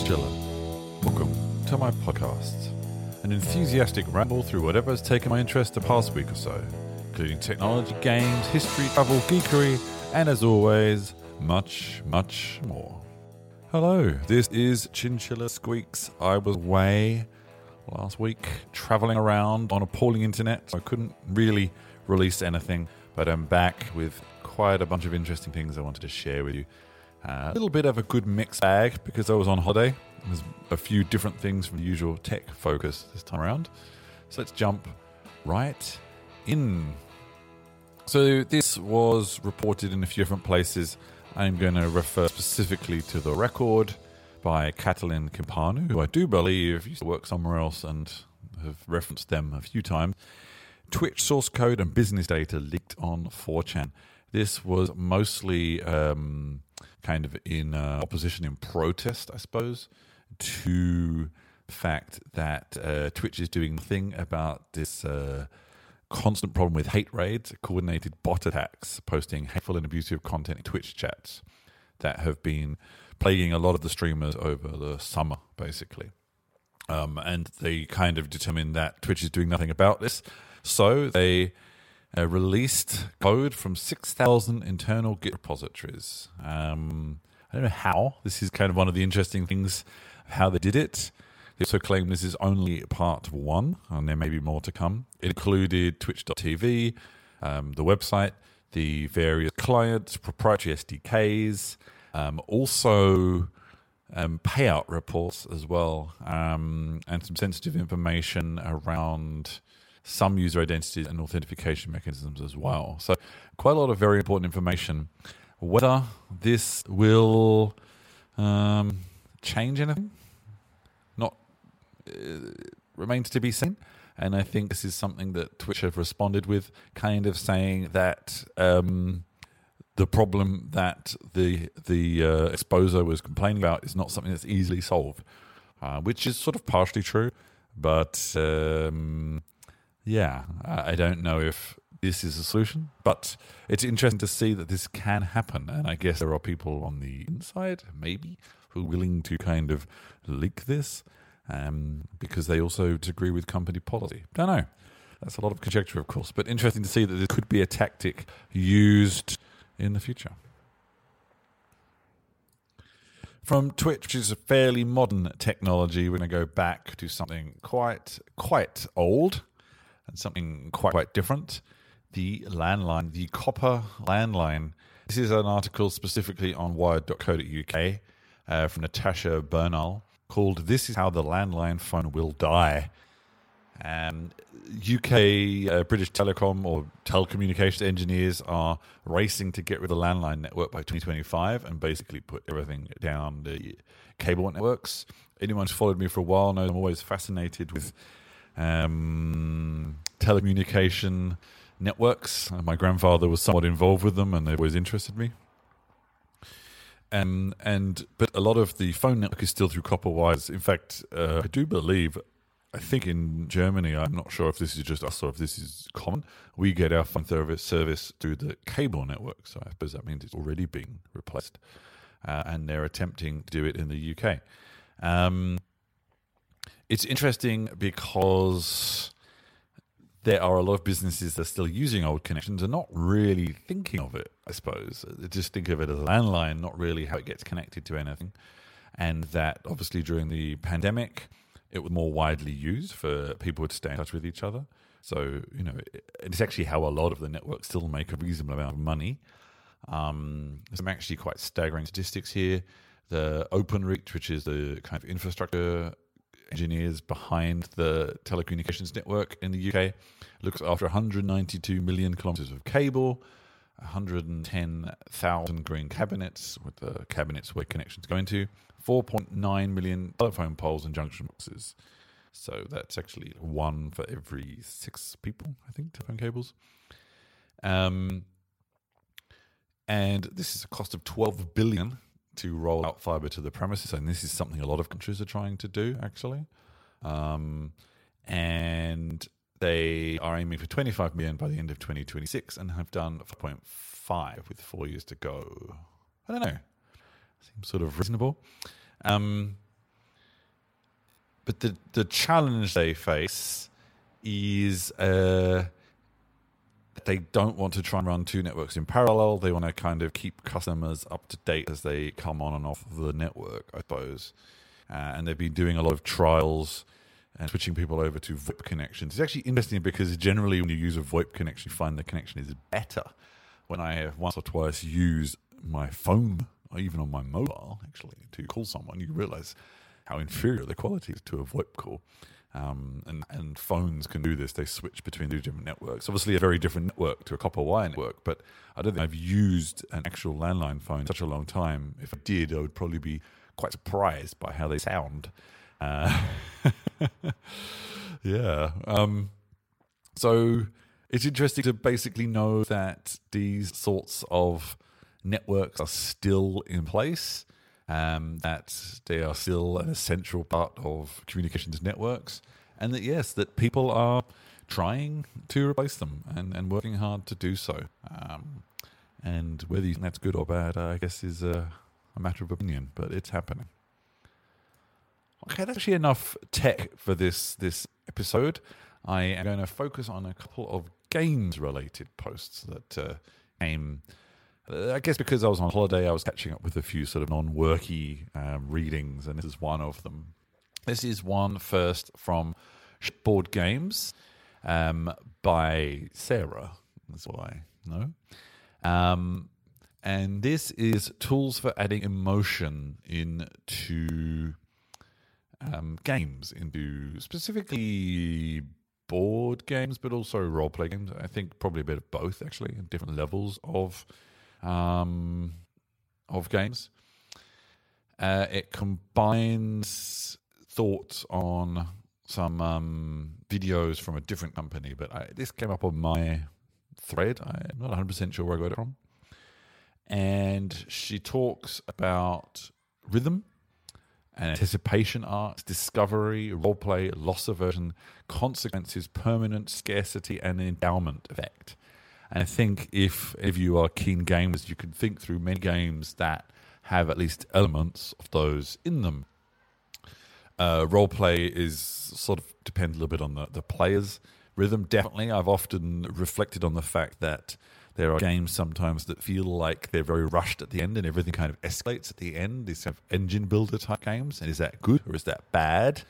Chinchilla. Welcome to my podcast, an enthusiastic ramble through whatever has taken my interest the past week or so, including technology, games, history, travel, geekery, and as always, much, much more. Hello, this is Chinchilla Squeaks. I was away last week traveling around on appalling internet, so I couldn't really release anything, but I'm back with quite a bunch of interesting things I wanted to share with you. A little bit of a good mixed bag because I was on holiday. There's a few different things from the usual tech focus this time around. So let's jump right in. So this was reported in a few different places. I'm going to refer specifically to The Record by Catalin Cimpanu, who I do believe used to work somewhere else and have referenced them a few times. Twitch source code and business data leaked on 4chan. This was mostly kind of in opposition, in protest, I suppose, to the fact that Twitch is doing nothing about this constant problem with hate raids, coordinated bot attacks, posting hateful and abusive content in Twitch chats that have been plaguing a lot of the streamers over the summer, basically. And they kind of determined that Twitch is doing nothing about this. So they released code from 6,000 internal Git repositories. I don't know how. This is kind of one of the interesting things of how they did it. They also claim this is only part one, and there may be more to come. It included twitch.tv, the website, the various clients, proprietary SDKs, also payout reports as well, and some sensitive information around some user identities and authentication mechanisms as well. So quite a lot of very important information. Whether this will change anything, not remains to be seen. And I think this is something that Twitch have responded with, kind of saying that the problem that the exposer was complaining about is not something that's easily solved, which is sort of partially true. But yeah, I don't know if this is a solution, but it's interesting to see that this can happen. And I guess there are people on the inside, maybe, who are willing to kind of leak this because they also disagree with company policy. Don't know. That's a lot of conjecture, of course, but interesting to see that this could be a tactic used in the future. From Twitch, which is a fairly modern technology, we're going to go back to something quite old and something quite different. The landline, the copper landline. This is an article specifically on wired.co.uk from Natasha Bernal called "This is How the Landline Phone Will Die." UK British Telecom or telecommunications engineers are racing to get rid of the landline network by 2025 and basically put everything down the cable networks. Anyone who's followed me for a while knows I'm always fascinated with telecommunication networks. My grandfather was somewhat involved with them and they've always interested me. But a lot of the phone network is still through copper wires. In fact, I think in Germany, I'm not sure if this is just us or if this is common, we get our phone service through the cable network. So I suppose that means it's already being replaced. And they're attempting to do it in the UK. It's interesting because there are a lot of businesses that are still using old connections and not really thinking of it, I suppose. They just think of it as a landline, not really how it gets connected to anything. And that obviously during the pandemic, it was more widely used for people to stay in touch with each other. So, it's actually how a lot of the networks still make a reasonable amount of money. There's some actually quite staggering statistics here. The Openreach, which is the kind of infrastructure engineers behind the telecommunications network in the UK, looks after 192 million kilometers of cable, 110,000 green cabinets with the cabinets where connections go into, 4.9 million telephone poles and junction boxes. So that's actually one for every 6 people, I think, telephone cables. And this is a cost of $12 billion to roll out fiber to the premises, and this is something a lot of countries are trying to do, actually. And they are aiming for 25 million by the end of 2026 and have done 4.5 with 4 years to go. I don't know. Seems sort of reasonable. But the challenge they face is they don't want to try and run two networks in parallel. They want to kind of keep customers up to date as they come on and off the network, I suppose. And they've been doing a lot of trials and switching people over to VoIP connections. It's actually interesting because generally when you use a VoIP connection, you find the connection is better. When I have once or twice used my phone, or even on my mobile, actually, to call someone, you realize how inferior the quality is to a VoIP call. And phones can do this. They switch between two different networks. Obviously, a very different network to a copper wire network, but I don't think I've used an actual landline phone in such a long time. If I did, I would probably be quite surprised by how they sound. Yeah. So it's interesting to basically know that these sorts of networks are still in place, that they are still an essential part of communications networks, and that, yes, that people are trying to replace them and working hard to do so. And whether you think that's good or bad, I guess, is a matter of opinion, but it's happening. Okay, that's actually enough tech for this episode. I am going to focus on a couple of games-related posts that came. I guess because I was on holiday, I was catching up with a few sort of non-worky readings, and this is one of them. This is one first from Board Games by Sarah. That's what I know. And this is tools for adding emotion into games, into specifically board games, but also role-play games. I think probably a bit of both, actually, in different levels of games. It combines thoughts on some videos from a different company, but this came up on my thread. I'm not 100% sure where I got it from. And she talks about rhythm and anticipation arcs, discovery, roleplay, loss aversion, consequences, permanence, scarcity, and endowment effect. And I think if you are keen gamers, you can think through many games that have at least elements of those in them. Roleplay is sort of depends a little bit on the player's rhythm. Definitely, I've often reflected on the fact that there are games sometimes that feel like they're very rushed at the end and everything kind of escalates at the end. These kind of engine builder type games. And is that good or is that bad?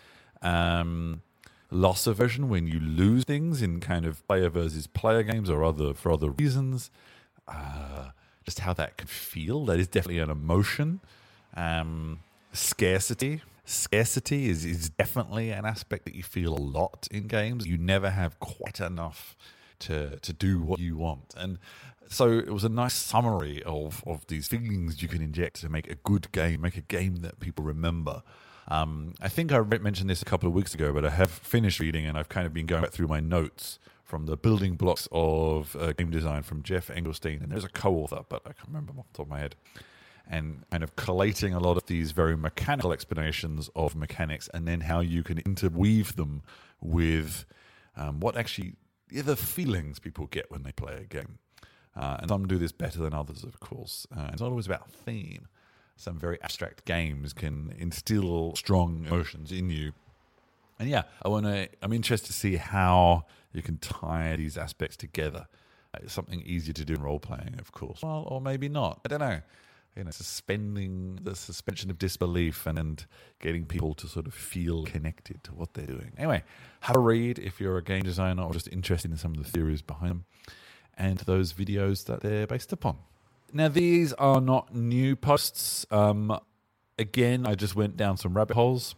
Loss aversion, when you lose things in kind of player versus player games or for other reasons. Just how that can feel. That is definitely an emotion. Scarcity. Scarcity is definitely an aspect that you feel a lot in games. You never have quite enough to do what you want. And so it was a nice summary of these feelings you can inject to make a good game, make a game that people remember. I think I mentioned this a couple of weeks ago, but I have finished reading and I've kind of been going back through my notes from the building blocks of game design from Jeff Engelstein. And there's a co-author, but I can't remember off the top of my head. And kind of collating a lot of these very mechanical explanations of mechanics and then how you can interweave them with what actually the feelings people get when they play a game. And some do this better than others, of course. It's not always about theme. Some very abstract games can instill strong emotions in you. And yeah, I'm interested to see how you can tie these aspects together. It's something easier to do in role-playing, of course. Well, or maybe not. I don't know. Suspending the suspension of disbelief and getting people to sort of feel connected to what they're doing. Anyway, have a read if you're a game designer or just interested in some of the theories behind them and those videos that they're based upon. Now, these are not new posts. Again, I just went down some rabbit holes.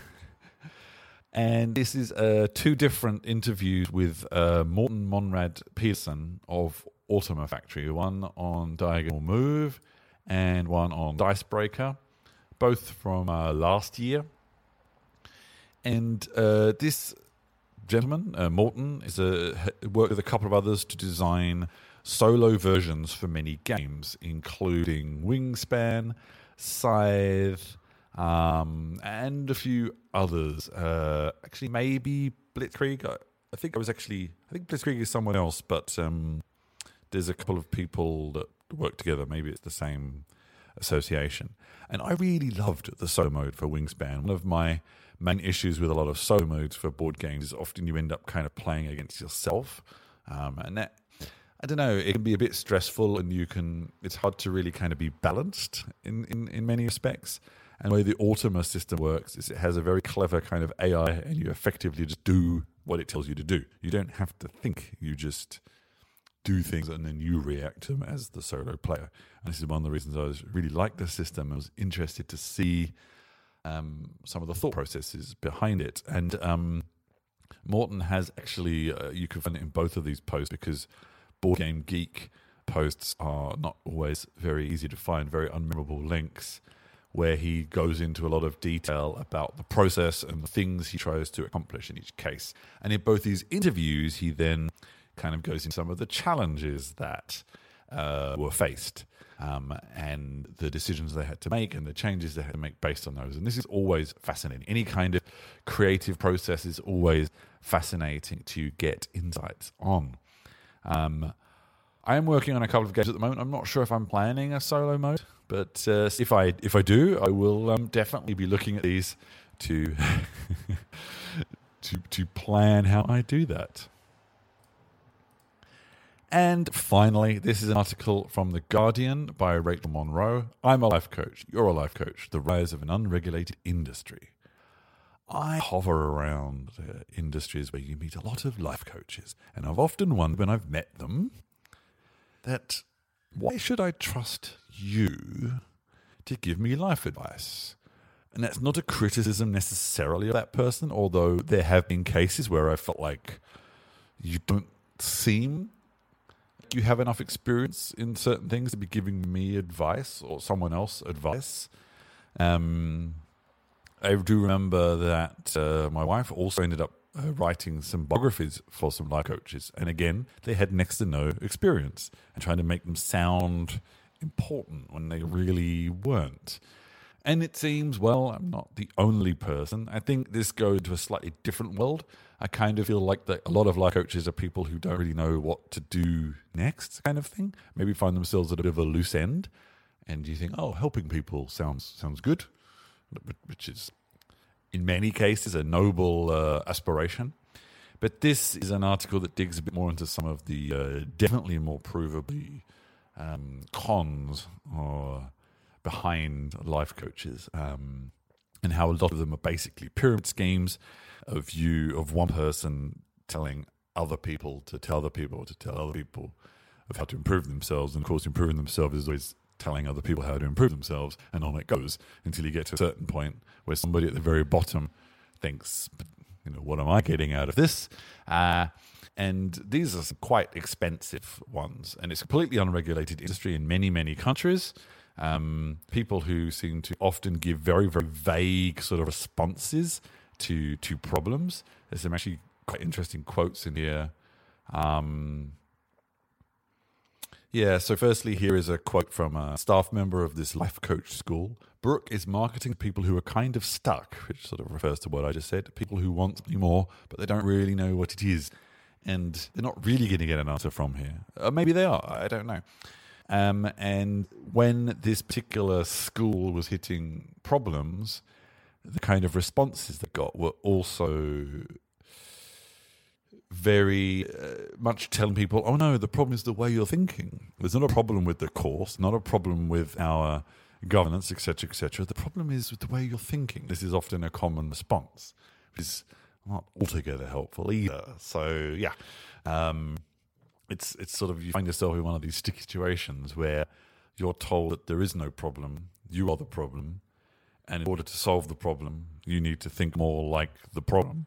And this is two different interviews with Morten Monrad Pedersen of Automa Factory. One on Diagonal Move and one on Dicebreaker, both from last year. And this gentleman, Morten, worked with a couple of others to design solo versions for many games, including Wingspan, Scythe, and a few others. Actually, maybe Blitzkrieg. I think Blitzkrieg is someone else, but there's a couple of people that work together. Maybe it's the same Association. And I really loved the solo mode for Wingspan. One of my main issues with a lot of solo modes for board games is often you end up kind of playing against yourself. And that, I don't know, it can be a bit stressful, and it's hard to really kind of be balanced in many respects. And the way the Ultima system works is it has a very clever kind of AI, and you effectively just do what it tells you to do. You don't have to think, you just do things and then you react to them as the solo player. And this is one of the reasons I really liked the system. I was interested to see some of the thought processes behind it. And Morton has actually, you can find it in both of these posts, because Board Game Geek posts are not always very easy to find, very unmemorable links, where he goes into a lot of detail about the process and the things he tries to accomplish in each case. And in both these interviews, he then kind of goes into some of the challenges that were faced, and the decisions they had to make and the changes they had to make based on those. And this is always fascinating. Any kind of creative process is always fascinating to get insights on. I am working on a couple of games at the moment. I'm not sure if I'm planning a solo mode, but if I do, I will definitely be looking at these to to plan how I do that. And finally, this is an article from The Guardian by Rachel Monroe. I'm a life coach. You're a life coach. The rise of an unregulated industry. I hover around industries where you meet a lot of life coaches, and I've often wondered when I've met them that why should I trust you to give me life advice? And that's not a criticism necessarily of that person, although there have been cases where I felt like you don't seem like you have enough experience in certain things to be giving me advice or someone else advice. I do remember that my wife also ended up writing some biographies for some life coaches. And again, they had next to no experience and trying to make them sound important when they really weren't. And it seems, well, I'm not the only person. I think this goes to a slightly different world. I kind of feel like that a lot of life coaches are people who don't really know what to do next, kind of thing. Maybe find themselves at a bit of a loose end. And you think, oh, helping people sounds good, which is in many cases a noble aspiration. But this is an article that digs a bit more into some of the definitely more provably cons or behind life coaches, and how a lot of them are basically pyramid schemes of one person telling other people to tell other people to tell other people of how to improve themselves. And of course, improving themselves is always telling other people how to improve themselves, and on it goes until you get to a certain point where somebody at the very bottom thinks, what am I getting out of this? And these are some quite expensive ones, and it's a completely unregulated industry in many, many countries. People who seem to often give very, very vague sort of responses to problems. There's some actually quite interesting quotes in here. So firstly, here is a quote from a staff member of this life coach school. Brooke is marketing to people who are kind of stuck, which sort of refers to what I just said, people who want something more, but they don't really know what it is. And they're not really going to get an answer from here. Maybe they are, I don't know. And when this particular school was hitting problems, the kind of responses they got were also very much telling people, oh no, the problem is the way you're thinking. There's not a problem with the course, not a problem with our governance, etc., etc. The problem is with the way you're thinking. This is often a common response, which is not altogether helpful either. So, yeah. It's sort of, you find yourself in one of these sticky situations where you're told that there is no problem, you are the problem, and in order to solve the problem, you need to think more like the problem.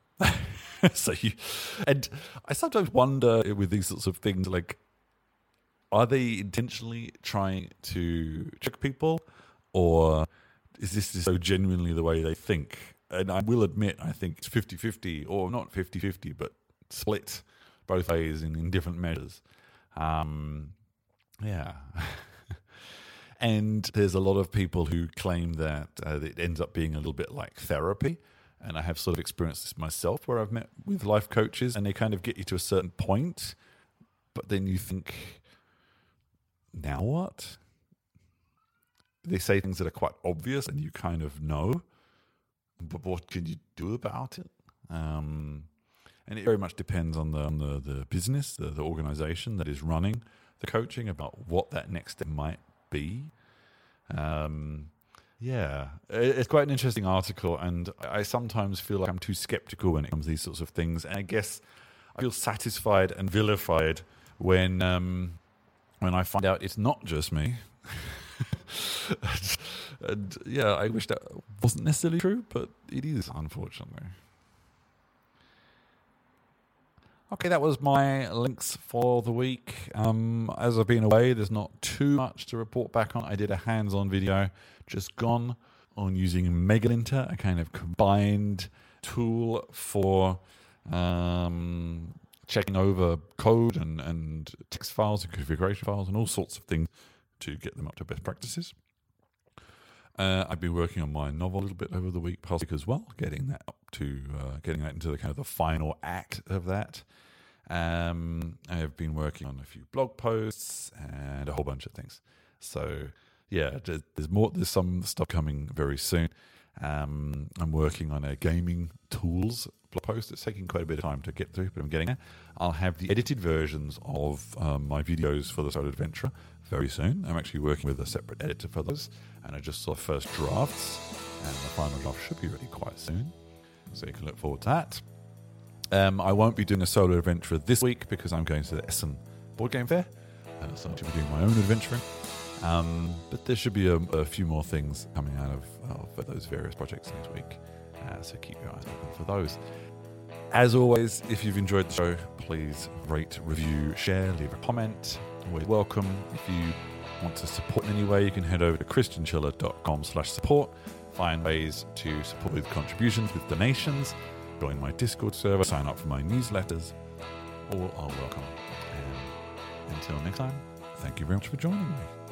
And I sometimes wonder with these sorts of things, like, are they intentionally trying to trick people, or is this so genuinely the way they think? And I will admit, I think it's 50-50, or not 50-50, but split both ways in different measures. And there's a lot of people who claim that it ends up being a little bit like therapy. And I have sort of experienced this myself, where I've met with life coaches and they kind of get you to a certain point, but then you think, now what? they say things that are quite obvious and you kind of know, but what can you do about it? And it very much depends on the business, the organization that is running the coaching, about what that next step might be. It's quite an interesting article, and I sometimes feel like I'm too skeptical when it comes to these sorts of things. And I guess I feel satisfied and vilified when I find out it's not just me. and I wish that wasn't necessarily true, but it is, unfortunately. Okay, that was my links for the week. As I've been away, there's not too much to report back on. I did a hands-on video just gone on using Megalinter, a kind of combined tool for checking over code and text files and configuration files and all sorts of things to get them up to best practices. I've been working on my novel a little bit over the past week as well, getting that into the kind of the final act of that. I have been working on a few blog posts and a whole bunch of things. So there's some stuff coming very soon. I'm working on a gaming tools blog post. It's taking quite a bit of time to get through, but I'm getting there. I'll have the edited versions of my videos for the Solo Adventurer very soon. I'm actually working with a separate editor for those, and I just saw first drafts, and the final draft should be ready quite soon, so you can look forward to that. I won't be doing a Solo Adventurer this week because I'm going to the Essen Board Game Fair, so I should be doing my own adventuring. But there should be a few more things coming out of those various projects next week, so keep your eyes open for those. As always, if you've enjoyed the show, please rate, review, share, leave a comment. Always welcome. If you want to support in any way, you can head over to christianschiller.com/support. Find ways to support with contributions, with donations, join my Discord server, sign up for my newsletters. All are welcome. And until next time, thank you very much for joining me.